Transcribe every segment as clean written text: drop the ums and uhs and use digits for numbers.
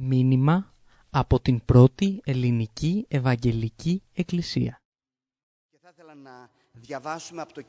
Μήνυμα από την πρώτη ελληνική Ευαγγελική Εκκλησία. Και θα ήθελα να διαβάσουμε από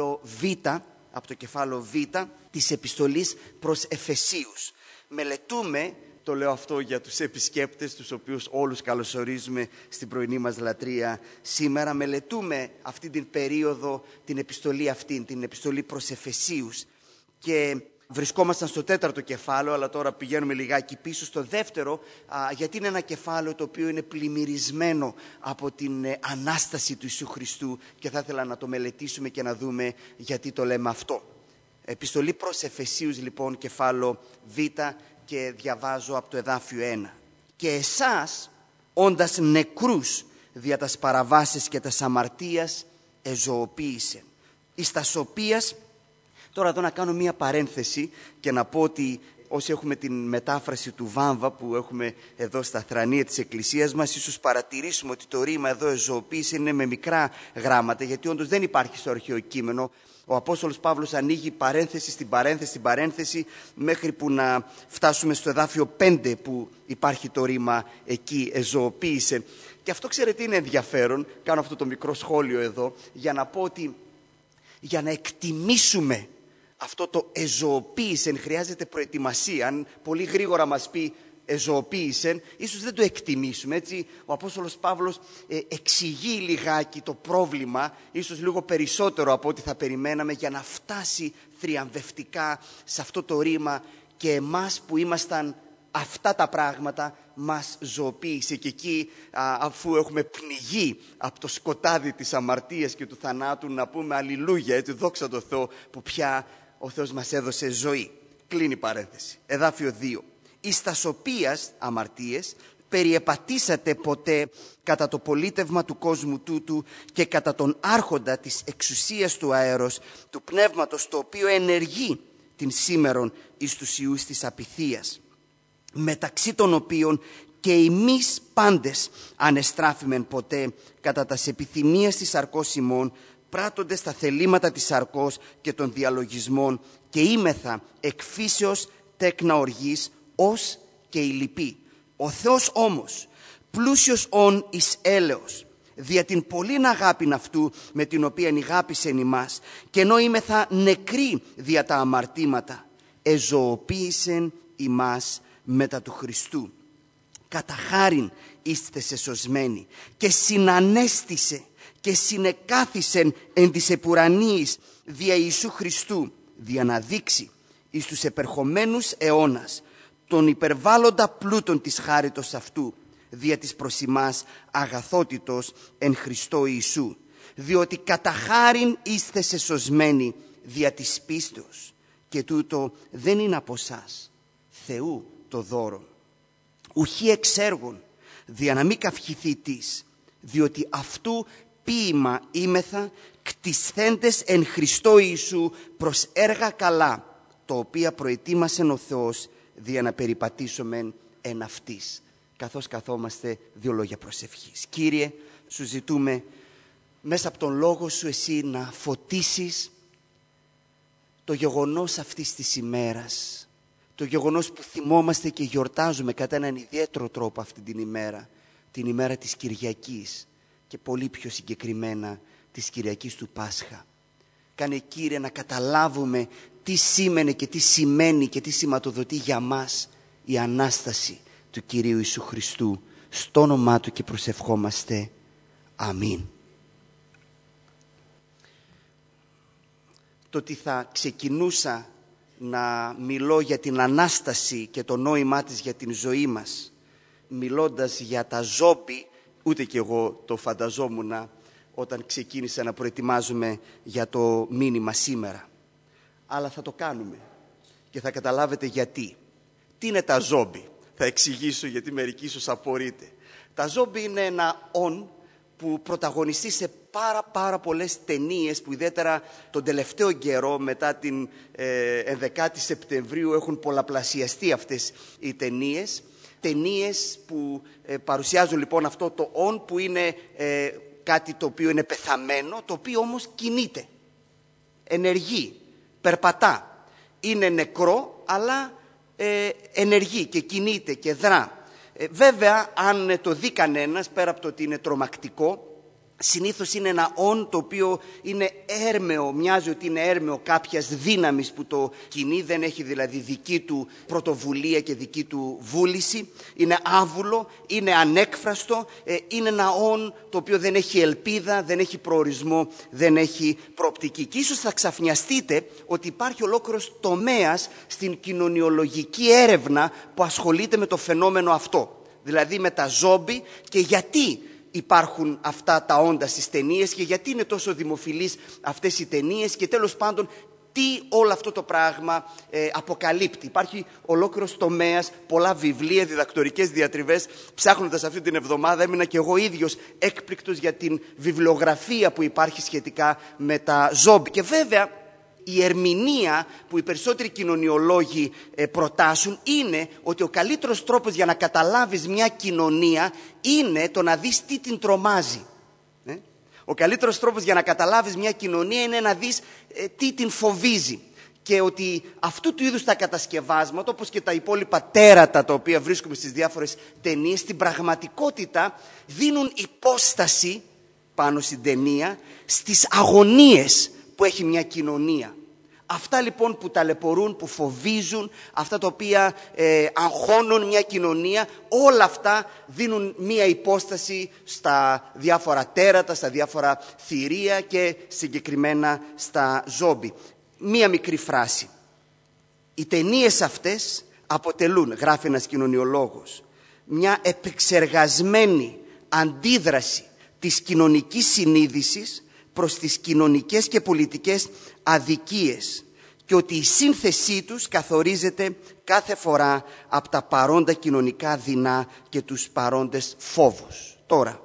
το κεφάλαιο Β της επιστολής προς Εφεσίους. Μελετούμε, το λέω αυτό για τους επισκέπτες, τους οποίους όλους καλωσορίζουμε στην πρωινή μας λατρεία σήμερα, μελετούμε αυτή την περίοδο, την επιστολή αυτή, την επιστολή προς Εφεσίους, και βρισκόμασταν στο 4ο κεφάλαιο, αλλά τώρα πηγαίνουμε λιγάκι πίσω στο 2ο, γιατί είναι ένα κεφάλαιο το οποίο είναι πλημμυρισμένο από την Ανάσταση του Ιησού Χριστού και θα ήθελα να το μελετήσουμε και να δούμε γιατί το λέμε αυτό. Επιστολή προς Εφεσίους λοιπόν, κεφάλαιο Β, και διαβάζω από το εδάφιο 1. «Και εσάς, όντας νεκρούς δια τας παραβάσεις και τας αμαρτίας, εζωοποίησε, εις τας οποίας». Τώρα εδώ να κάνω μία παρένθεση και να πω ότι όσοι έχουμε την μετάφραση του Βάμβα που έχουμε εδώ στα θρανία της εκκλησίας μας, ίσως παρατηρήσουμε ότι το ρήμα εδώ «εζωοποίησε» είναι με μικρά γράμματα, γιατί όντως δεν υπάρχει στο αρχαίο κείμενο. Ο Απόστολος Παύλος ανοίγει παρένθεση στην παρένθεση μέχρι που να φτάσουμε στο εδάφιο 5 που υπάρχει το ρήμα εκεί «εζωοποίησε». Και αυτό ξέρετε είναι ενδιαφέρον, κάνω αυτό το μικρό σχόλιο εδώ για να πω ότι για να εκτιμήσουμε αυτό το «εζωοποίησεν» χρειάζεται προετοιμασία. Αν πολύ γρήγορα μας πει «εζωοποίησεν», ίσως δεν το εκτιμήσουμε. Έτσι ο Απόστολος Παύλος εξηγεί λιγάκι το πρόβλημα, ίσως λίγο περισσότερο από ό,τι θα περιμέναμε, για να φτάσει θριαμβευτικά σε αυτό το ρήμα και εμάς που ήμασταν αυτά τα πράγματα μας ζωοποίησε. Και εκεί αφού έχουμε πνιγεί από το σκοτάδι της αμαρτίας και του θανάτου, να πούμε αλληλούια, έτσι, δόξα τω Θεώ που πια ο Θεός μας έδωσε ζωή. Κλείνει παρένθεση. Εδάφιο 2. «Εις τας οποίας αμαρτίες περιεπατήσατε ποτέ κατά το πολίτευμα του κόσμου τούτου και κατά τον άρχοντα της εξουσίας του αέρος, του πνεύματος, το οποίο ενεργεί την σήμερον εις τους ιούς της απειθίας, μεταξύ των οποίων και εμείς πάντες ανεστράφημεν ποτέ κατά τας επιθυμίας της σαρκός ημών, πράττοντες τα θελήματα της σαρκός και των διαλογισμών, καιήμεθα εκφύσεως τέκνα οργής ως και οι λοιποί. Ο Θεός όμως, πλούσιος ον εις έλεος, δια την πολλήν αγάπην αυτού με την οποία αγάπησεν ημάς, και ενώήμεθα νεκροί δια τα αμαρτήματα, εζωοποίησεν ημάς μετά του Χριστού. Κατά χάριν είστε εσωσμένοι, και συνανέστησε και συνεκάθισεν εν της επουρανίης δια Ιησού Χριστού, δια να δείξει εις τους επερχομένους αιώνας τον υπερβάλλοντα πλούτον της χάριτος αυτού, δια της προς ημάς αγαθότητος εν Χριστώ Ιησού, διότι κατά χάριν είστε εσωσμένοι δια της πίστεως, και τούτο δεν είναι από σας, Θεού το δώρο, ουχή εξ έργων, δια να μην καυχηθείς, διότι αυτού ποίημαήμεθα κτισθέντες εν Χριστώ Ιησού προς έργα καλά, το οποία προετοίμασεν ο Θεός δια να περιπατήσουμε εν αυτής. Καθώς καθόμαστε, δύο λόγια προσευχής. Κύριε, σου ζητούμε μέσα από τον Λόγο σου εσύ να φωτίσεις το γεγονός αυτής της ημέρας, το γεγονός που θυμόμαστε και γιορτάζουμε κατά έναν ιδιαίτερο τρόπο αυτή την ημέρα, την ημέρα της Κυριακής και πολύ πιο συγκεκριμένα της Κυριακής του Πάσχα. Κάνε, Κύριε, να καταλάβουμε τι σήμαινε και τι σημαίνει και τι σηματοδοτεί για μας η Ανάσταση του Κυρίου Ιησού Χριστού. Στο όνομά Του και προσευχόμαστε. Αμήν. Το ότι θα ξεκινούσα να μιλώ για την Ανάσταση και το νόημά της για την ζωή μας, μιλώντας για τα ζόμπι, ούτε κι εγώ το φανταζόμουν όταν ξεκίνησα να προετοιμάζομαι για το μήνυμα σήμερα. Αλλά θα το κάνουμε και θα καταλάβετε γιατί. Τι είναι τα ζόμπι? Θα εξηγήσω, γιατί μερικοί ίσως απορείτε. Τα ζόμπι είναι ένα όν που πρωταγωνιστεί σε πάρα πολλές ταινίες που ιδιαίτερα τον τελευταίο καιρό, μετά την 11η Σεπτεμβρίου, έχουν πολλαπλασιαστεί αυτές οι ταινίες. Ταινίες που παρουσιάζουν λοιπόν αυτό το όν που είναι κάτι το οποίο είναι πεθαμένο, το οποίο όμως κινείται, ενεργεί, περπατά. Είναι νεκρό αλλά ενεργεί και κινείται και δρά. Βέβαια, αν το δει κανένας, πέρα από το ότι είναι τρομακτικό, συνήθως είναι ένα «ον» το οποίο είναι έρμεο, μοιάζει ότι είναι έρμεο κάποιας δύναμης που το κινεί, δεν έχει δηλαδή δική του πρωτοβουλία και δική του βούληση, είναι άβουλο, είναι ανέκφραστο, είναι ένα «ον» το οποίο δεν έχει ελπίδα, δεν έχει προορισμό, δεν έχει προοπτική. Και ίσως θα ξαφνιαστείτε ότι υπάρχει ολόκληρος τομέας στην κοινωνιολογική έρευνα που ασχολείται με το φαινόμενο αυτό, δηλαδή με τα ζόμπι και γιατί υπάρχουν αυτά τα όντα στις ταινίες και γιατί είναι τόσο δημοφιλείς αυτές οι ταινίες και τέλος πάντων τι όλο αυτό το πράγμα αποκαλύπτει. Υπάρχει ολόκληρος τομέας, πολλά βιβλία, διδακτορικές διατριβές. Ψάχνοντας αυτή την εβδομάδα έμεινα και εγώ ίδιος έκπληκτος για την βιβλιογραφία που υπάρχει σχετικά με τα ζόμπι. Και βέβαια η ερμηνεία που οι περισσότεροι κοινωνιολόγοι προτάσουν είναι ότι ο καλύτερος τρόπος για να καταλάβεις μια κοινωνία είναι το να δεις τι την τρομάζει. Ο καλύτερος τρόπος για να καταλάβεις μια κοινωνία είναι να δεις τι την φοβίζει. Και ότι αυτού του είδους τα κατασκευάσματα, όπως και τα υπόλοιπα τέρατα τα οποία βρίσκουμε στις διάφορες ταινίες, στην πραγματικότητα δίνουν υπόσταση πάνω στην ταινία στις αγωνίες που έχει μια κοινωνία. Αυτά λοιπόν που ταλαιπωρούν, που φοβίζουν, αυτά τα οποία αγχώνουν μια κοινωνία, όλα αυτά δίνουν μια υπόσταση στα διάφορα τέρατα, στα διάφορα θηρία και συγκεκριμένα στα ζόμπι. Μία μικρή φράση. Οι ταινίες αυτές αποτελούν, γράφει ένας κοινωνιολόγος, μια επεξεργασμένη αντίδραση της κοινωνικής συνείδησης προς τις κοινωνικές και πολιτικές αδικίες και ότι η σύνθεσή τους καθορίζεται κάθε φορά από τα παρόντα κοινωνικά δεινά και τους παρόντες φόβους. Τώρα,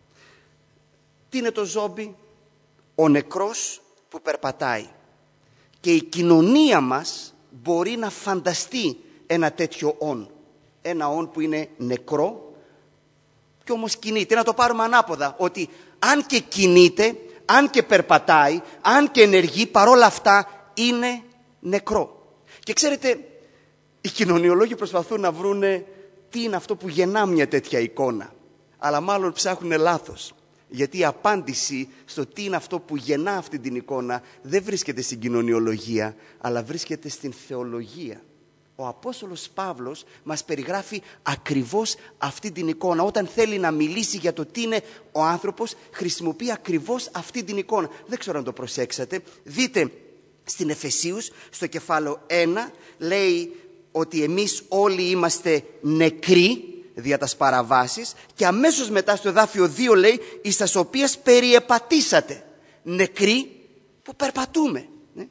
τι είναι το ζόμπι? Ο νεκρός που περπατάει. Και η κοινωνία μας μπορεί να φανταστεί ένα τέτοιο όν. Ένα όν που είναι νεκρό και όμως κινείται. Να το πάρουμε ανάποδα, ότι αν και κινείται, αν και περπατάει, αν και ενεργεί, παρόλα αυτά είναι νεκρό. Και ξέρετε, οι κοινωνιολόγοι προσπαθούν να βρούνε τι είναι αυτό που γεννά μια τέτοια εικόνα. Αλλά μάλλον ψάχνουν λάθος. Γιατί η απάντηση στο τι είναι αυτό που γεννά αυτή την εικόνα δεν βρίσκεται στην κοινωνιολογία, αλλά βρίσκεται στην θεολογία. Ο Απόστολος Παύλος μας περιγράφει ακριβώς αυτή την εικόνα. Όταν θέλει να μιλήσει για το τι είναι ο άνθρωπος, χρησιμοποιεί ακριβώς αυτή την εικόνα. Δεν ξέρω αν το προσέξατε. Δείτε στην Εφεσίους, στο κεφάλαιο 1, λέει ότι εμείς όλοι είμαστε νεκροί δια τας παραβάσεις και αμέσως μετά στο εδάφιο 2 λέει εις τας οποίας περιεπατήσατε. Νεκροί που περπατούμε.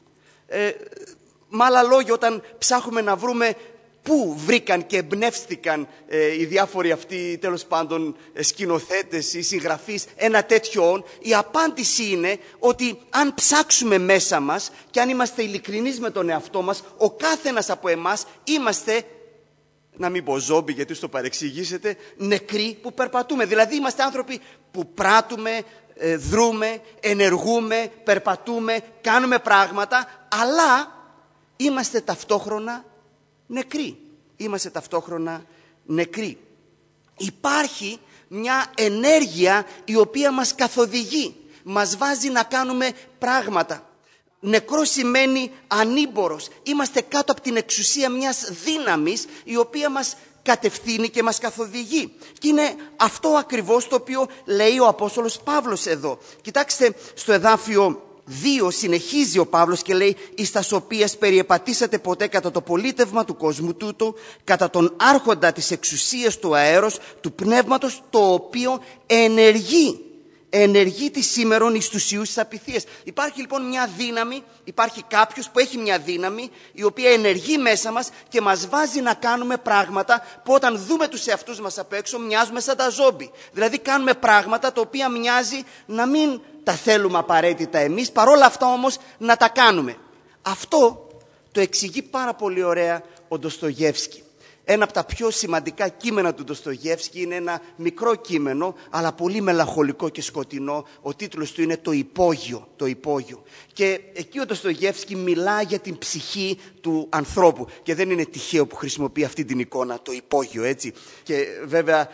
Με άλλα λόγια, όταν ψάχνουμε να βρούμε πού βρήκαν και εμπνεύστηκαν οι διάφοροι αυτοί τέλος πάντων σκηνοθέτες ή συγγραφείς ένα τέτοιο όν, η απάντηση είναι ότι αν ψάξουμε μέσα μας και αν είμαστε ειλικρινείς με τον εαυτό μας, ο κάθε ένας από εμάς είμαστε, να μην πω ζόμπι γιατί στο παρεξηγήσετε, νεκροί που περπατούμε. Δηλαδή είμαστε άνθρωποι που πράττουμε, δρούμε, ενεργούμε, περπατούμε, κάνουμε πράγματα, αλλά είμαστε ταυτόχρονα νεκροί. Είμαστε ταυτόχρονα νεκροί. Υπάρχει μια ενέργεια η οποία μας καθοδηγεί, μας βάζει να κάνουμε πράγματα. Νεκρός σημαίνει ανήμπορος. Είμαστε κάτω από την εξουσία μιας δύναμης η οποία μας κατευθύνει και μας καθοδηγεί. Και είναι αυτό ακριβώς το οποίο λέει ο Απόστολος Παύλος εδώ. Κοιτάξτε στο εδάφιο 2 συνεχίζει ο Παύλος και λέει «Εις τας οποίας περιεπατήσατε ποτέ κατά το πολίτευμα του κόσμου τούτου, κατά τον άρχοντα της εξουσίας του αέρος, του πνεύματος, το οποίο ενεργεί τη σήμερον εις τους ιούς της απειθίας». Υπάρχει λοιπόν μια δύναμη, υπάρχει κάποιος που έχει μια δύναμη η οποία ενεργεί μέσα μας και μας βάζει να κάνουμε πράγματα που όταν δούμε τους εαυτούς μας απ' έξω μοιάζουμε σαν τα ζόμπι. Δηλαδή κάνουμε πράγματα τα οποία μοιάζει να μην τα θέλουμε απαραίτητα εμείς, παρόλα αυτά όμως να τα κάνουμε. Αυτό το εξηγεί πάρα πολύ ωραία ο Ντοστογεύσκι. Ένα από τα πιο σημαντικά κείμενα του Ντοστογεύσκη είναι ένα μικρό κείμενο, αλλά πολύ μελαγχολικό και σκοτεινό. Ο τίτλος του είναι «Το υπόγειο». Το υπόγειο. Και εκεί ο Ντοστογεύσκη μιλά για την ψυχή του ανθρώπου. Και δεν είναι τυχαίο που χρησιμοποιεί αυτή την εικόνα, το υπόγειο, έτσι. Και βέβαια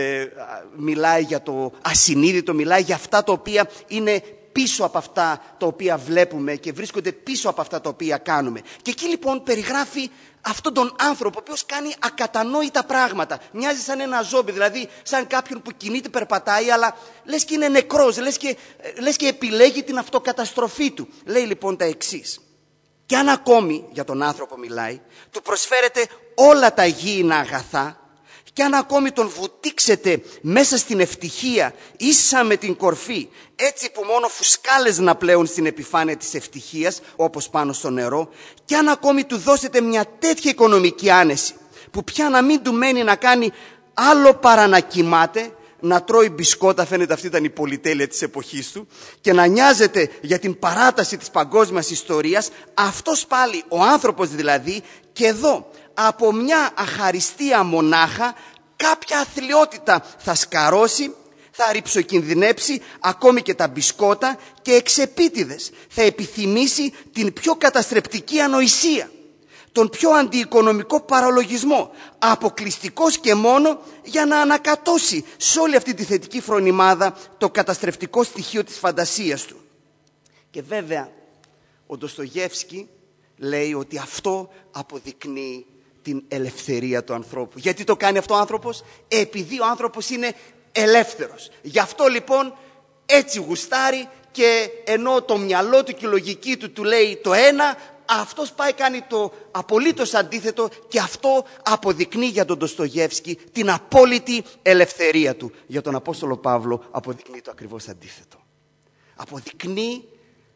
μιλάει για το ασυνείδητο, μιλάει για αυτά τα οποία είναι πίσω από αυτά τα οποία βλέπουμε και βρίσκονται πίσω από αυτά τα οποία κάνουμε. Και εκεί λοιπόν περιγράφει αυτόν τον άνθρωπο ο οποίος κάνει ακατανόητα πράγματα. Μοιάζει σαν ένα ζόμπι, δηλαδή σαν κάποιον που κινείται, περπατάει, αλλά λες και είναι νεκρός, λες και επιλέγει την αυτοκαταστροφή του. Λέει λοιπόν τα εξής. Και αν ακόμη, για τον άνθρωπο μιλάει, του προσφέρετε όλα τα γήινα αγαθά, και αν ακόμη τον βουτήξετε μέσα στην ευτυχία, ίσα με την κορφή, έτσι που μόνο φουσκάλες να πλέουν στην επιφάνεια της ευτυχίας, όπως πάνω στο νερό, και αν ακόμη του δώσετε μια τέτοια οικονομική άνεση, που πια να μην του μένει να κάνει άλλο παρά να κοιμάται, να τρώει μπισκότα, φαίνεται αυτή ήταν η πολυτέλεια της εποχής του, και να νοιάζεται για την παράταση της παγκόσμιας ιστορίας, αυτός πάλι, ο άνθρωπος δηλαδή, και εδώ, από μια αχαριστία μονάχα, κάποια αθλιότητα θα σκαρώσει, θα ρυψοκινδυνέψει ακόμη και τα μπισκότα, και εξεπίτηδες θα επιθυμήσει την πιο καταστρεπτική ανοησία, τον πιο αντιοικονομικό παραλογισμό, αποκλειστικός και μόνο για να ανακατώσει σε όλη αυτή τη θετική φρονιμάδα το καταστρεφτικό στοιχείο της φαντασίας του. Και βέβαια ο Ντοστογεύσκη λέει ότι αυτό αποδεικνύει την ελευθερία του ανθρώπου. Γιατί το κάνει αυτό ο άνθρωπος? Επειδή ο άνθρωπος είναι ελεύθερος. Γι' αυτό λοιπόν έτσι γουστάρει, και ενώ το μυαλό του και η λογική του λέει το ένα, αυτός πάει κάνει το απολύτως αντίθετο, και αυτό αποδεικνύει για τον Ντοστογεύσκη την απόλυτη ελευθερία του. Για τον Απόστολο Παύλο αποδεικνύει το ακριβώς αντίθετο. Αποδεικνύει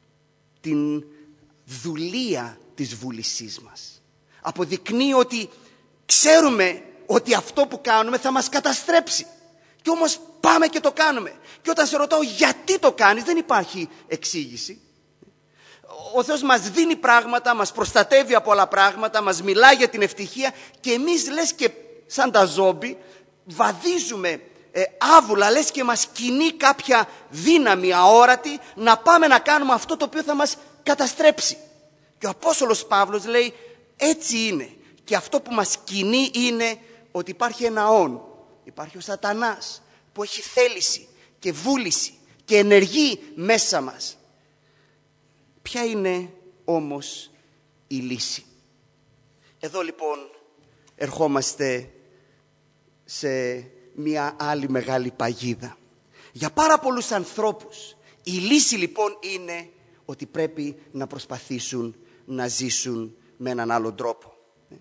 την δουλεία της βούλησής μας. Αποδεικνύει ότι ξέρουμε ότι αυτό που κάνουμε θα μας καταστρέψει, και όμως πάμε και το κάνουμε. Και όταν σε ρωτάω γιατί το κάνεις, δεν υπάρχει εξήγηση. Ο Θεός μας δίνει πράγματα, μας προστατεύει από όλα πράγματα, μας μιλάει για την ευτυχία, και εμείς λες και σαν τα ζόμπι βαδίζουμε άβουλα, λες και μας κινεί κάποια δύναμη αόρατη να πάμε να κάνουμε αυτό το οποίο θα μας καταστρέψει. Και ο Απόστολος Παύλος λέει έτσι είναι, και αυτό που μας κινεί είναι ότι υπάρχει ένα όν, υπάρχει ο Σατανάς που έχει θέληση και βούληση και ενεργεί μέσα μας. Ποια είναι όμως η λύση? Εδώ λοιπόν ερχόμαστε σε μια άλλη μεγάλη παγίδα. Για πάρα πολλούς ανθρώπους η λύση λοιπόν είναι ότι πρέπει να προσπαθήσουν να ζήσουν με έναν άλλον τρόπο.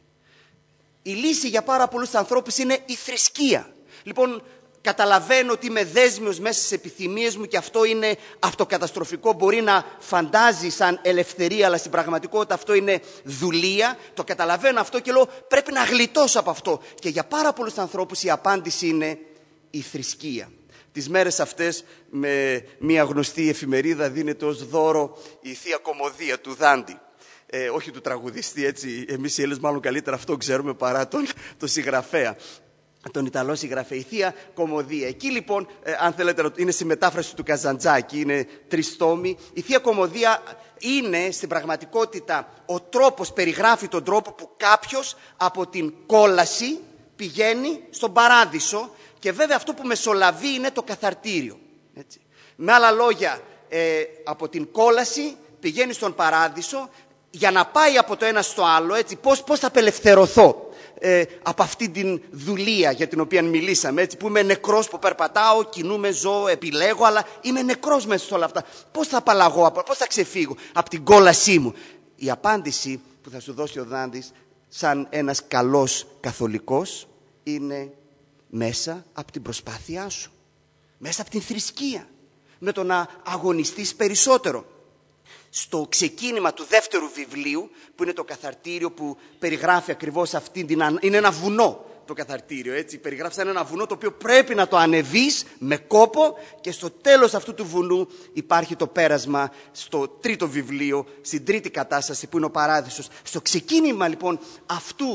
Η λύση για πάρα πολλούς ανθρώπους είναι η θρησκεία. Λοιπόν, καταλαβαίνω ότι είμαι δέσμιος μέσα στις επιθυμίες μου, και αυτό είναι αυτοκαταστροφικό. Μπορεί να φαντάζει σαν ελευθερία, αλλά στην πραγματικότητα αυτό είναι δουλεία. Το καταλαβαίνω αυτό και λέω πρέπει να γλιτώσω από αυτό. Και για πάρα πολλούς ανθρώπους η απάντηση είναι η θρησκεία. Τις μέρες αυτές με μια γνωστή εφημερίδα δίνεται ως δώρο η Θεία Κωμωδία του Δάντη. Όχι του τραγουδιστή, έτσι, εμείς οι Έλληνες μάλλον καλύτερα αυτό ξέρουμε παρά τον συγγραφέα, τον Ιταλό συγγραφέα, η Θεία Κωμωδία. Εκεί λοιπόν, αν θέλετε, είναι στη μετάφραση του Καζαντζάκη, είναι 3 τόμοι. Η Θεία Κωμωδία είναι στην πραγματικότητα ο τρόπος, περιγράφει τον τρόπο που κάποιος από την κόλαση πηγαίνει στον παράδεισο, και βέβαια αυτό που μεσολαβεί είναι το καθαρτήριο. Έτσι. Με άλλα λόγια, από την κόλαση πηγαίνει στον παράδεισο, για να πάει από το ένα στο άλλο, έτσι, πώς θα απελευθερωθώ από αυτή την δουλεία για την οποία μιλήσαμε, έτσι, που είμαι νεκρός, που περπατάω, κινούμαι, ζω, επιλέγω, αλλά είμαι νεκρός μέσα σε όλα αυτά. Πώς θα απαλλαγώ, πώς θα ξεφύγω από την κόλασή μου? Η απάντηση που θα σου δώσει ο Δάντης σαν ένας καλός καθολικός είναι μέσα από την προσπάθειά σου, μέσα από την θρησκεία, με το να αγωνιστείς περισσότερο. Στο ξεκίνημα του δεύτερου βιβλίου, που είναι το καθαρτήριο που περιγράφει ακριβώς αυτή είναι ένα βουνό το καθαρτήριο, έτσι, περιγράφει σαν ένα βουνό το οποίο πρέπει να το ανεβείς με κόπο, και στο τέλος αυτού του βουνού υπάρχει το πέρασμα στο τρίτο βιβλίο, στην τρίτη κατάσταση που είναι ο παράδεισος. Στο ξεκίνημα λοιπόν αυτού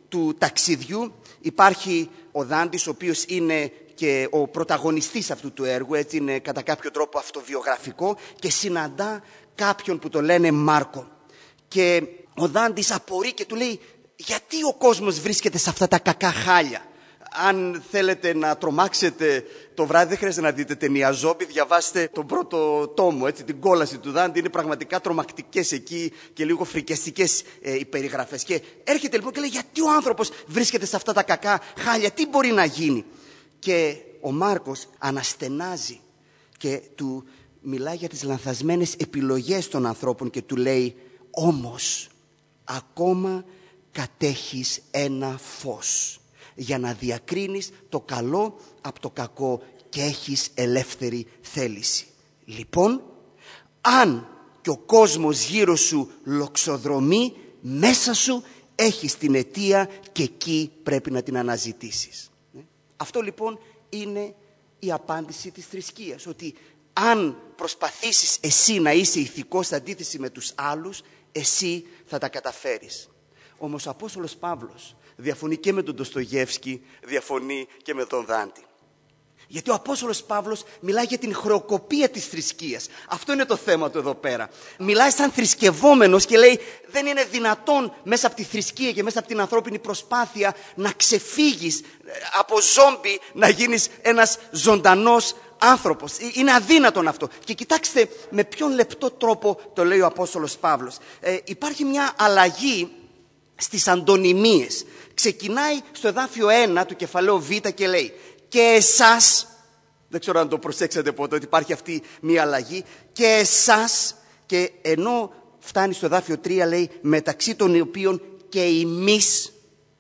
του ταξιδιού υπάρχει ο Δάντης, ο οποίος είναι και ο πρωταγωνιστής αυτού του έργου, έτσι είναι κατά κάποιο τρόπο αυτοβιογραφικό, και συναντά κάποιον που το λένε Μάρκο. Και ο Δάντης απορεί και του λέει, γιατί ο κόσμος βρίσκεται σε αυτά τα κακά χάλια? Αν θέλετε να τρομάξετε το βράδυ, δεν χρειάζεται να δείτε ταινία ζόμπι, διαβάστε τον πρώτο τόμο, έτσι, την κόλαση του Δάντη. Είναι πραγματικά τρομακτικές εκεί και λίγο φρικιαστικές οι περιγραφές. Και έρχεται λοιπόν και λέει, γιατί ο άνθρωπος βρίσκεται σε αυτά τα κακά χάλια, τι μπορεί να γίνει? Και ο Μάρκος αναστενάζει και του μιλάει για τις λανθασμένες επιλογές των ανθρώπων και του λέει, όμως ακόμα κατέχεις ένα φως για να διακρίνεις το καλό από το κακό και έχεις ελεύθερη θέληση. Λοιπόν, αν και ο κόσμος γύρω σου λοξοδρομεί, μέσα σου έχεις την αιτία και εκεί πρέπει να την αναζητήσεις. Αυτό λοιπόν είναι η απάντηση της θρησκείας, ότι αν προσπαθήσεις εσύ να είσαι ηθικός σε αντίθεση με τους άλλους, εσύ θα τα καταφέρεις. Όμως ο Απόστολος Παύλος διαφωνεί και με τον Ντοστογεύσκη, διαφωνεί και με τον Δάντη. Γιατί ο Απόστολος Παύλος μιλάει για την χρεοκοπία της θρησκείας. Αυτό είναι το θέμα του εδώ πέρα. Μιλάει σαν θρησκευόμενος και λέει, δεν είναι δυνατόν μέσα από τη θρησκεία και μέσα από την ανθρώπινη προσπάθεια να ξεφύγεις από ζόμπι, να γίνεις ένας ζωντανός άνθρωπος. Είναι αδύνατον αυτό. Και κοιτάξτε με ποιον λεπτό τρόπο το λέει ο Απόστολος Παύλος. Υπάρχει μια αλλαγή στις αντωνυμίες. Ξεκινάει στο εδάφιο 1 του κεφαλαίου Β και λέει, και εσάς, δεν ξέρω αν το προσέξατε ποτέ ότι υπάρχει αυτή μια αλλαγή, και εσάς, και ενώ φτάνει στο εδάφιο 3 λέει, μεταξύ των οποίων και εμείς,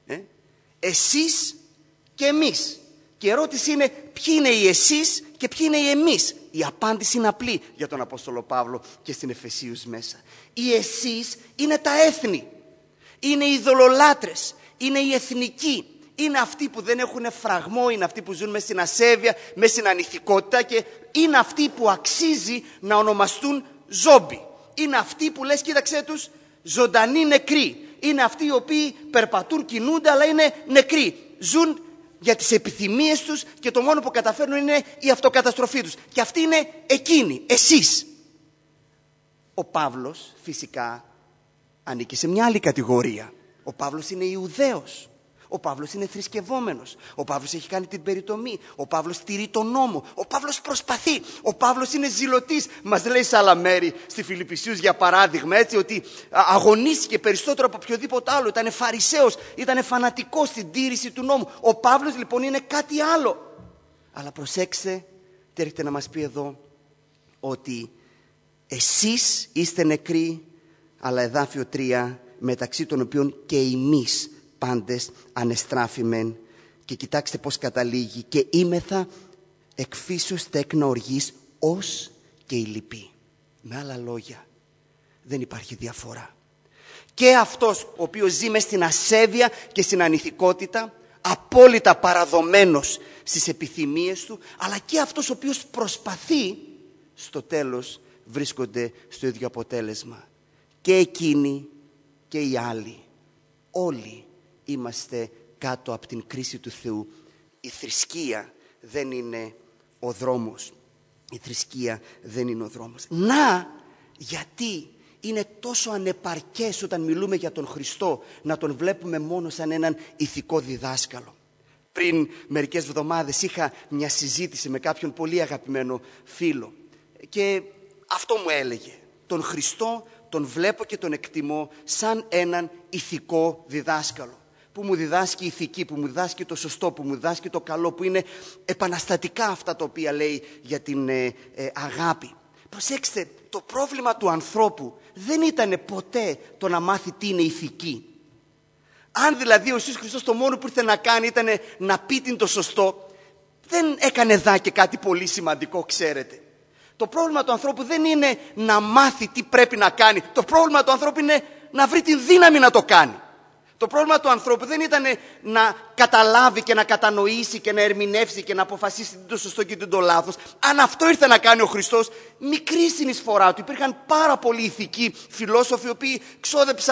εσείς και εμείς. Και η ερώτηση είναι, ποιοι είναι οι εσείς και ποιοι είναι οι εμείς? Η απάντηση είναι απλή για τον Απόστολο Παύλο και στην Εφεσίους μέσα. Οι εσείς είναι τα έθνη, είναι οι ειδωλολάτρες, είναι οι εθνικοί, είναι αυτοί που δεν έχουν φραγμό, είναι αυτοί που ζουν μέσα στην ασέβεια, μέσα στην ανηθικότητα, και είναι αυτοί που αξίζει να ονομαστούν ζόμπι. Είναι αυτοί που λες, κοίταξέ τους, ζωντανοί νεκροί. Είναι αυτοί οι οποίοι περπατούν, κινούνται, αλλά είναι νεκροί. Ζουν για τις επιθυμίες τους και το μόνο που καταφέρνουν είναι η αυτοκαταστροφή τους. Και αυτοί είναι εκείνοι, εσείς. Ο Παύλος φυσικά ανήκει σε μια άλλη κατηγορία. Ο Παύλος είναι Ιουδαίος. Ο Παύλος είναι θρησκευόμενος. Ο Παύλος έχει κάνει την περιτομή. Ο Παύλος τηρεί τον νόμο. Ο Παύλος προσπαθεί. Ο Παύλος είναι ζηλωτής. Μας λέει σε άλλα μέρη, στη Φιλιππισίους για παράδειγμα, έτσι, ότι αγωνίστηκε περισσότερο από οποιοδήποτε άλλο. Ήταν φαρισαίος, ήταν φανατικός στην τήρηση του νόμου. Ο Παύλος λοιπόν είναι κάτι άλλο. Αλλά προσέξτε τι έρχεται να μας πει εδώ, ότι εσείς είστε νεκροί, αλλά εδάφιο 3, μεταξύ των οποίων και εμείς πάντες ανεστράφημεν. Και κοιτάξτε πως καταλήγει, και είμεθα εκφύσεως τέκνα οργής ως και οι λοιποί. Με άλλα λόγια, δεν υπάρχει διαφορά. Και αυτός ο οποίος ζει μες στην ασέβεια και στην ανηθικότητα, απόλυτα παραδομένος στις επιθυμίες του, αλλά και αυτός ο οποίος προσπαθεί, στο τέλος βρίσκονται στο ίδιο αποτέλεσμα. Και εκείνοι και οι άλλοι, όλοι είμαστε κάτω από την κρίση του Θεού. Η θρησκεία δεν είναι ο δρόμος. Η θρησκεία δεν είναι ο δρόμος. Να, γιατί είναι τόσο ανεπαρκές όταν μιλούμε για τον Χριστό να τον βλέπουμε μόνο σαν έναν ηθικό διδάσκαλο. Πριν μερικές εβδομάδες είχα μια συζήτηση με κάποιον πολύ αγαπημένο φίλο και αυτό μου έλεγε. Τον Χριστό τον βλέπω και τον εκτιμώ σαν έναν ηθικό διδάσκαλο, που μου διδάσκει ηθική, που μου διδάσκει το σωστό, που μου διδάσκει το καλό, που είναι επαναστατικά αυτά τα οποία λέει για την αγάπη. Προσέξτε, το πρόβλημα του ανθρώπου δεν ήταν ποτέ το να μάθει τι είναι ηθική. Αν δηλαδή ο Ιησούς Χριστός το μόνο που ήρθε να κάνει ήταν να πει την το σωστό, δεν έκανε εδώ και κάτι πολύ σημαντικό, ξέρετε. Το πρόβλημα του ανθρώπου δεν είναι να μάθει τι πρέπει να κάνει. Το πρόβλημα του ανθρώπου είναι να βρει την δύναμη να το κάνει. Το πρόβλημα του ανθρώπου δεν ήταν να καταλάβει και να κατανοήσει και να ερμηνεύσει και να αποφασίσει τι το σωστό και τι το λάθος. Αν αυτό ήρθε να κάνει ο Χριστός, μικρή συνεισφορά του. Υπήρχαν πάρα πολλοί ηθικοί φιλόσοφοι οι οποίοι ξόδεψαν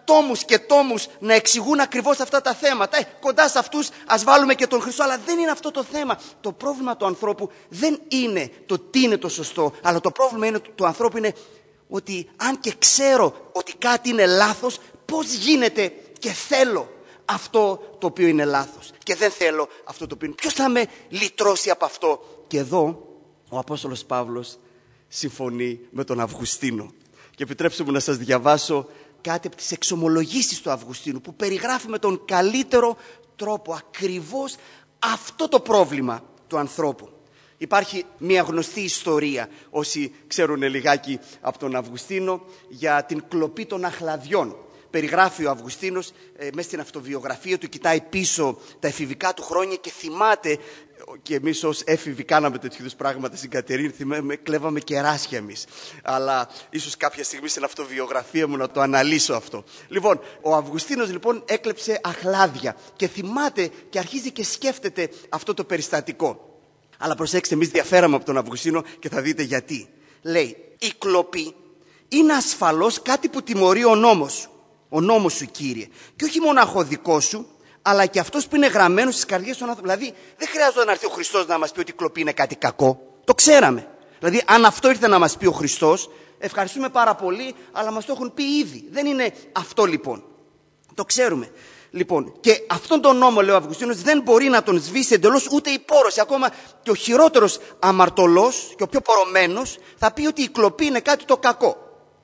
τόμους και τόμους να εξηγούν ακριβώς αυτά τα θέματα. Κοντά σε αυτούς ας βάλουμε και τον Χριστό, αλλά δεν είναι αυτό το θέμα. Το πρόβλημα του ανθρώπου δεν είναι το τι είναι το σωστό, αλλά το πρόβλημα του ανθρώπου είναι ότι αν και ξέρω ότι κάτι είναι λάθος, πώς γίνεται και θέλω αυτό το οποίο είναι λάθος και δεν θέλω αυτό το οποίο είναι. Ποιος θα με λυτρώσει από αυτό? Και εδώ ο Απόστολος Παύλος συμφωνεί με τον Αυγουστίνο. Και επιτρέψτε μου να σας διαβάσω κάτι από τις εξομολογήσεις του Αυγουστίνου, που περιγράφει με τον καλύτερο τρόπο ακριβώς αυτό το πρόβλημα του ανθρώπου. Υπάρχει μια γνωστή ιστορία, όσοι ξέρουν λιγάκι από τον Αυγουστίνο, για την κλοπή των αχλαδιών. Περιγράφει ο Αυγουστίνος μέσα στην αυτοβιογραφία του, κοιτάει πίσω τα εφηβικά του χρόνια και θυμάται, και εμείς ως έφηβοι κάναμε τέτοιου είδους πράγματα στην Κατερίνη, κλέβαμε κεράσια εμείς. Αλλά ίσως κάποια στιγμή στην αυτοβιογραφία μου να το αναλύσω αυτό. Λοιπόν, ο Αυγουστίνος λοιπόν έκλεψε αχλάδια και θυμάται και αρχίζει και σκέφτεται αυτό το περιστατικό. Αλλά προσέξτε, εμείς διαφέραμε από τον Αυγουστίνο και θα δείτε γιατί. Λέει, η κλοπή είναι ασφαλώς κάτι που τιμωρεί ο νόμος σου. Ο νόμος σου, Κύριε. Και όχι μονάχο δικό σου, αλλά και αυτός που είναι γραμμένος στις καρδιές των άνθρωπων. Δηλαδή, δεν χρειάζεται να έρθει ο Χριστός να μας πει ότι η κλοπή είναι κάτι κακό. Το ξέραμε. Δηλαδή, αν αυτό ήρθε να μας πει ο Χριστός, ευχαριστούμε πάρα πολύ, αλλά μας το έχουν πει ήδη. Δεν είναι αυτό λοιπόν. Το ξέρουμε. Λοιπόν, και αυτόν τον νόμο, λέει ο Αυγουστίνος, δεν μπορεί να τον σβήσει εντελώς ούτε η πόρωση. Ακόμα και ο χειρότερος αμαρτωλός και ο πιο πορωμένος θα πει ότι η κλοπή είναι κάτι το κακό.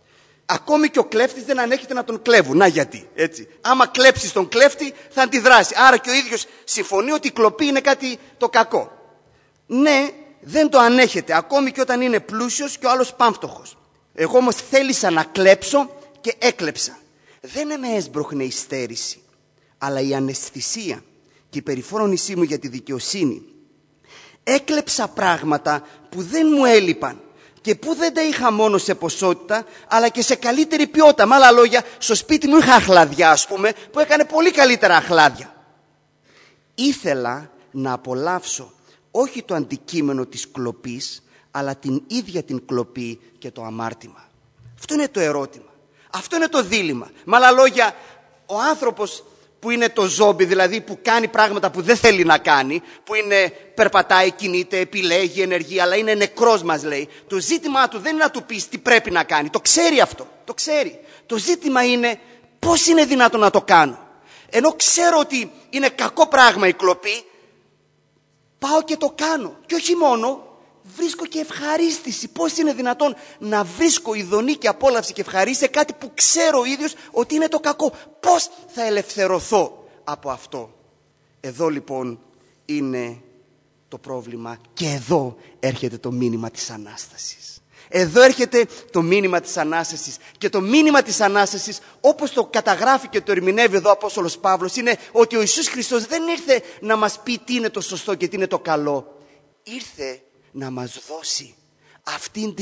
Ακόμη και ο κλέφτης δεν ανέχεται να τον κλέβουν. Να γιατί, έτσι. Άμα κλέψεις τον κλέφτη θα αντιδράσει. Άρα και ο ίδιος συμφωνεί ότι η κλοπή είναι κάτι το κακό. Ναι, δεν το ανέχεται, ακόμη και όταν είναι πλούσιος και ο άλλος πάμφτωχος. Εγώ όμως θέλησα να κλέψω και έκλεψα. Δεν με έσπροχνε η στέρηση, αλλά η αναισθησία και η περιφρόνησή μου για τη δικαιοσύνη. Έκλεψα πράγματα που δεν μου έλειπαν και που δεν τα είχα μόνο σε ποσότητα, αλλά και σε καλύτερη ποιότητα. Με άλλα λόγια, στο σπίτι μου είχα αχλαδιά, ας πούμε, που έκανε πολύ καλύτερα αχλάδια. Ήθελα να απολαύσω όχι το αντικείμενο της κλοπής, αλλά την ίδια την κλοπή και το αμάρτημα. Αυτό είναι το ερώτημα. Αυτό είναι το δίλημμα. Με άλλα λόγια, ο άνθρωπος που είναι το ζόμπι, δηλαδή που κάνει πράγματα που δεν θέλει να κάνει, που περπατάει, κινείται, επιλέγει, ενεργεί, αλλά είναι νεκρός, μας λέει. Το ζήτημα του δεν είναι να του πεις τι πρέπει να κάνει. Το ξέρει αυτό. Το ξέρει. Το ζήτημα είναι πώς είναι δυνατόν να το κάνω. Ενώ ξέρω ότι είναι κακό πράγμα η κλοπή, πάω και το κάνω. Και όχι μόνο, βρίσκω και ευχαρίστηση. Πώς είναι δυνατόν να βρίσκω ειδονή και απόλαυση και ευχαρίστηση σε κάτι που ξέρω ο ίδιος ότι είναι το κακό? Πώς θα ελευθερωθώ από αυτό? Εδώ λοιπόν είναι το πρόβλημα και εδώ έρχεται το μήνυμα της Ανάστασης. Εδώ έρχεται το μήνυμα της Ανάστασης. Και το μήνυμα της Ανάστασης, όπως το καταγράφει και το ερμηνεύει εδώ ο Απόστολος Παύλος, είναι ότι ο Ιησούς Χριστός δεν ήρθε να μας πει τι είναι το σωστό και τι είναι το καλό. Ήρθε να μας δώσει αυτήν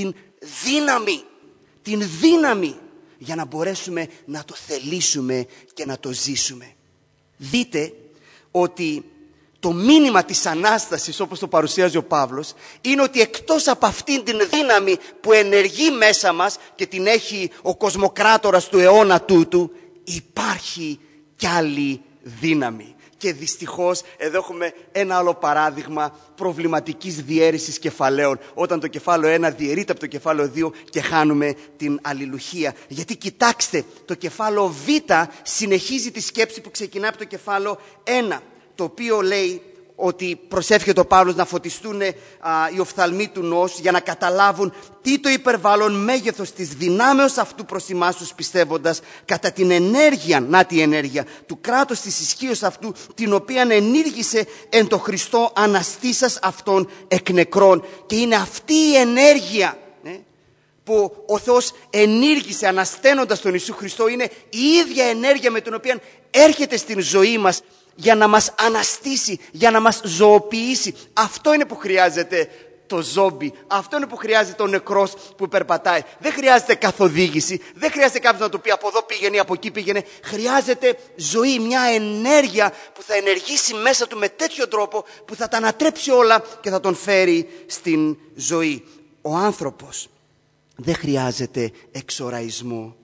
την δύναμη για να μπορέσουμε να το θελήσουμε και να το ζήσουμε. Δείτε ότι το μήνυμα της Ανάστασης, όπως το παρουσιάζει ο Παύλος, είναι ότι εκτός από αυτήν την δύναμη που ενεργεί μέσα μας και την έχει ο κοσμοκράτορας του αιώνα τούτου, υπάρχει κι άλλη δύναμη. Και δυστυχώς εδώ έχουμε ένα άλλο παράδειγμα προβληματικής διαίρεσης κεφαλαίων. Όταν το κεφάλαιο 1 διαιρείται από το κεφάλαιο 2 και χάνουμε την αλληλουχία. Γιατί κοιτάξτε, το κεφάλαιο Β συνεχίζει τη σκέψη που ξεκινά από το κεφάλαιο 1. Το οποίο λέει ότι προσεύχεται ο Παύλος να φωτιστούν οι οφθαλμοί του νόους για να καταλάβουν τι το υπερβάλλον μέγεθος της δυνάμεως αυτού προς εμάς τους πιστεύοντας, κατά την ενέργεια, να τη ενέργεια, του κράτους της ισχύως αυτού, την οποία ενήργησε εν το Χριστό αναστήσας αυτόν εκ νεκρών. Και είναι αυτή η ενέργεια που ο Θεός ενήργησε ανασταίνοντας τον Ιησού Χριστό, είναι η ίδια ενέργεια με την οποία έρχεται στην ζωή μας για να μας αναστήσει, για να μας ζωοποιήσει. Αυτό είναι που χρειάζεται το ζόμπι. Αυτό είναι που χρειάζεται ο νεκρός που περπατάει. Δεν χρειάζεται καθοδήγηση. Δεν χρειάζεται κάποιος να του πει από εδώ πήγαινε ή από εκεί πήγαινε. Χρειάζεται ζωή, μια ενέργεια που θα ενεργήσει μέσα του με τέτοιο τρόπο που θα τα ανατρέψει όλα και θα τον φέρει στην ζωή. Ο άνθρωπος δεν χρειάζεται εξοραϊσμό.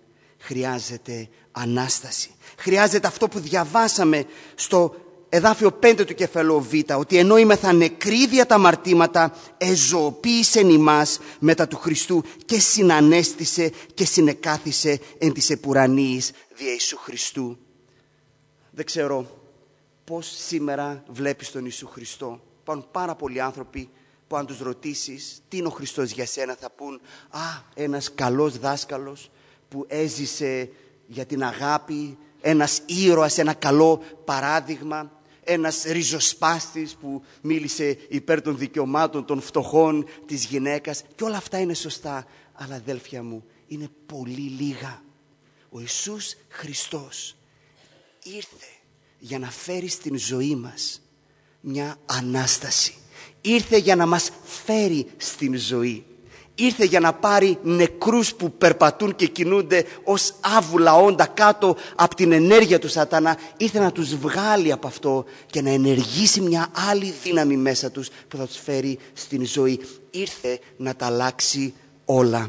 χρειάζεται Ανάσταση. Χρειάζεται αυτό που διαβάσαμε στο εδάφιο 5 του κεφαλαίου Β, ότι ενώ είμεθα νεκροί δια τα αμαρτήματα, εζωοποίησεν ημάς μετά του Χριστού και συνανέστησε και συνεκάθισε εν της επουρανίης δια Ιησού Χριστού. Δεν ξέρω πώς σήμερα βλέπεις τον Ιησού Χριστό. Υπάρχουν πάρα πολλοί άνθρωποι που αν τους ρωτήσεις τι είναι ο Χριστός για σένα, θα πούν ένας καλός δάσκαλος που έζησε για την αγάπη, ένας ήρωας, ένα καλό παράδειγμα, ένας ριζοσπάστης που μίλησε υπέρ των δικαιωμάτων των φτωχών, της γυναίκας, και όλα αυτά είναι σωστά, αλλά αδέλφια μου είναι πολύ λίγα. Ο Ιησούς Χριστός ήρθε για να φέρει στην ζωή μας μια Ανάσταση. Ήρθε για να μας φέρει στην ζωή. Ήρθε για να πάρει νεκρούς που περπατούν και κινούνται ως άβουλα όντα κάτω από την ενέργεια του σατανά. Ήρθε να τους βγάλει από αυτό και να ενεργήσει μια άλλη δύναμη μέσα τους που θα τους φέρει στην ζωή. Ήρθε να τα αλλάξει όλα.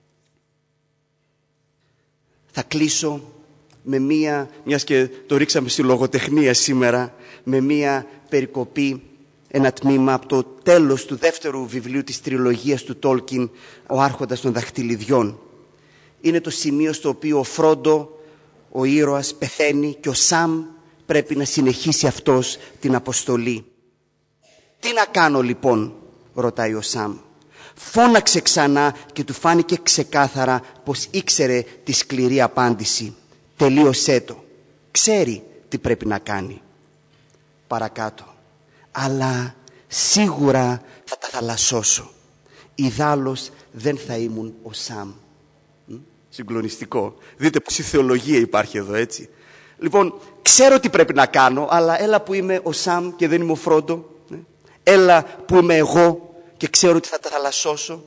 Θα κλείσω με μιας και το ρίξαμε στη λογοτεχνία σήμερα, με μια περικοπή, ένα τμήμα από το τέλος του δεύτερου βιβλίου της τριλογίας του Τόλκιν, ο Άρχοντας των Δαχτυλιδιών. Είναι το σημείο στο οποίο ο Φρόντο, ο ήρωας, πεθαίνει και ο Σαμ πρέπει να συνεχίσει αυτός την αποστολή. «Τι να κάνω λοιπόν?» ρωτάει ο Σαμ. Φώναξε ξανά και του φάνηκε ξεκάθαρα πως ήξερε τη σκληρή απάντηση. Τελείωσέ το. Ξέρει τι πρέπει να κάνει. Παρακάτω. Αλλά σίγουρα θα τα θαλασσώσω. Ιδάλλως δεν θα ήμουν ο Σαμ. Συγκλονιστικό. Δείτε πόση θεολογία υπάρχει εδώ, έτσι. Λοιπόν, ξέρω τι πρέπει να κάνω, αλλά έλα που είμαι ο Σαμ και δεν είμαι ο Φρόντο. Έλα που είμαι εγώ και ξέρω ότι θα τα θαλασσώσω.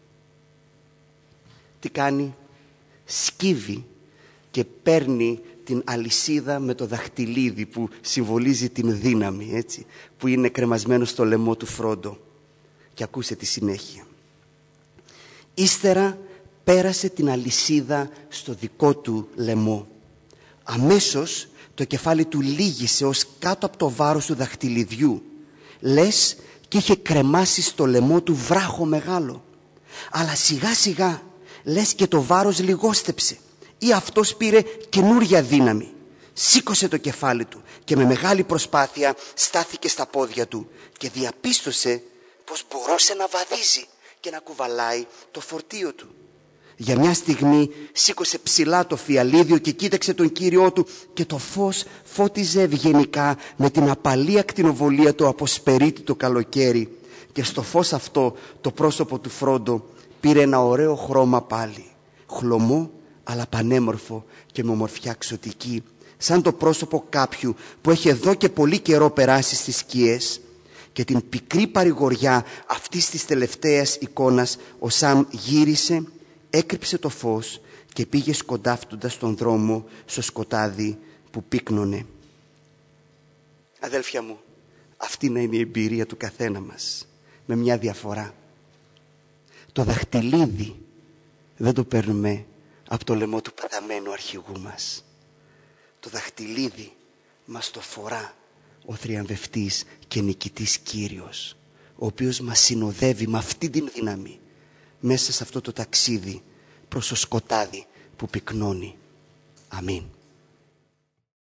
Τι κάνει? Σκύβει και παίρνει την αλυσίδα με το δαχτυλίδι που συμβολίζει την δύναμη, έτσι, που είναι κρεμασμένο στο λαιμό του Φρόντο. Και ακούσε τη συνέχεια. Ύστερα πέρασε την αλυσίδα στο δικό του λαιμό. Αμέσως το κεφάλι του λύγησε ως κάτω από το βάρος του δαχτυλιδιού, λες και είχε κρεμάσει στο λαιμό του βράχο μεγάλο. Αλλά σιγά σιγά λες και το βάρος λιγόστεψε ή αυτός πήρε καινούρια δύναμη. Σήκωσε το κεφάλι του και με μεγάλη προσπάθεια στάθηκε στα πόδια του και διαπίστωσε πως μπορούσε να βαδίζει και να κουβαλάει το φορτίο του. Για μια στιγμή σήκωσε ψηλά το φιαλίδιο και κοίταξε τον Κύριό του και το φως φώτιζε ευγενικά με την απαλή ακτινοβολία του αποσπερίτη το καλοκαίρι, και στο φως αυτό το πρόσωπο του Φρόντο πήρε ένα ωραίο χρώμα πάλι, χλωμό αλλά πανέμορφο και με ομορφιά ξωτική, σαν το πρόσωπο κάποιου που έχει εδώ και πολύ καιρό περάσει στις σκιές. Και την πικρή παρηγοριά αυτής της τελευταίας εικόνας ο Σαμ γύρισε, έκρυψε το φως και πήγε σκοντάφτοντας τον δρόμο στο σκοτάδι που πύκνωνε. Αδέλφια μου, αυτή να είναι η εμπειρία του καθένα μας, με μια διαφορά. Το δαχτυλίδι δεν το παίρνουμε από το λαιμό του πεθαμένου αρχηγού μας. Το δαχτυλίδι μας το φορά ο θριαμβευτής και νικητής Κύριος, ο οποίος μας συνοδεύει με αυτή την δύναμη μέσα σε αυτό το ταξίδι προς το σκοτάδι που πυκνώνει. Αμήν.